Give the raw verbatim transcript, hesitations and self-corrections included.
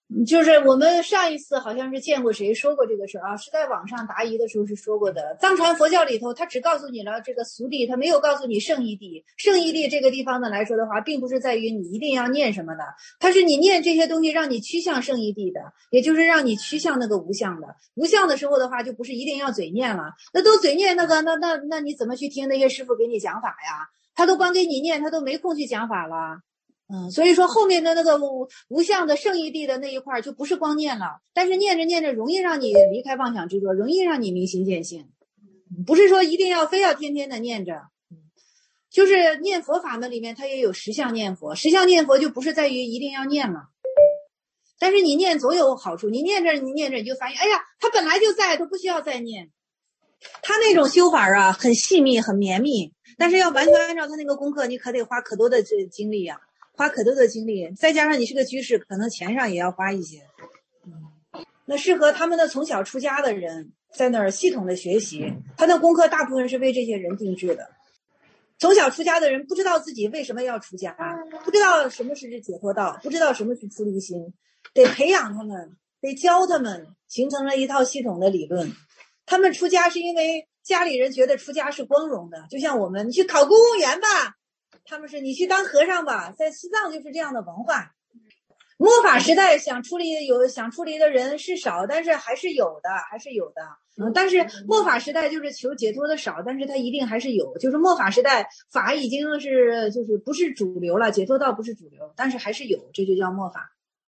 就是我们上一次好像是见过谁说过这个事啊，是在网上答疑的时候是说过的。藏传佛教里头，他只告诉你了这个俗谛，他没有告诉你圣义谛。圣义谛这个地方呢来说的话，并不是在于你一定要念什么的，它是你念这些东西让你趋向圣义谛的，也就是让你趋向那个无相的。无相的时候的话，就不是一定要嘴念了，那都嘴念那个，那那那你怎么去听那些师傅给你讲法呀？他都光给你念，他都没空去讲法了。嗯，所以说后面的那个无无相的圣义谛的那一块就不是光念了，但是念着念着容易让你离开妄想执着，容易让你明心见性，不是说一定要非要天天的念着。就是念佛法门里面它也有十相念佛，十相念佛就不是在于一定要念了，但是你念总有好处，你念着你念着你就发现，哎呀，它本来就在，都不需要再念。他那种修法啊很细密很绵密，但是要完全按照他那个功课，你可得花可多的这精力啊，花可多的精力，再加上你是个居士，可能钱上也要花一些。嗯，那适合他们的从小出家的人在那儿系统的学习，他的功课大部分是为这些人定制的。从小出家的人不知道自己为什么要出家，不知道什么是解脱道，不知道什么是出离心，得培养他们，得教他们，形成了一套系统的理论。他们出家是因为家里人觉得出家是光荣的，就像我们你去考公务员吧，他们是你去当和尚吧，在西藏就是这样的文化。末法时代想出离有想出离的人是少，但是还是有的，还是有的。嗯，但是末法时代就是求解脱的少，但是它一定还是有。就是末法时代法已经是就是不是主流了，解脱道不是主流，但是还是有，这就叫末法。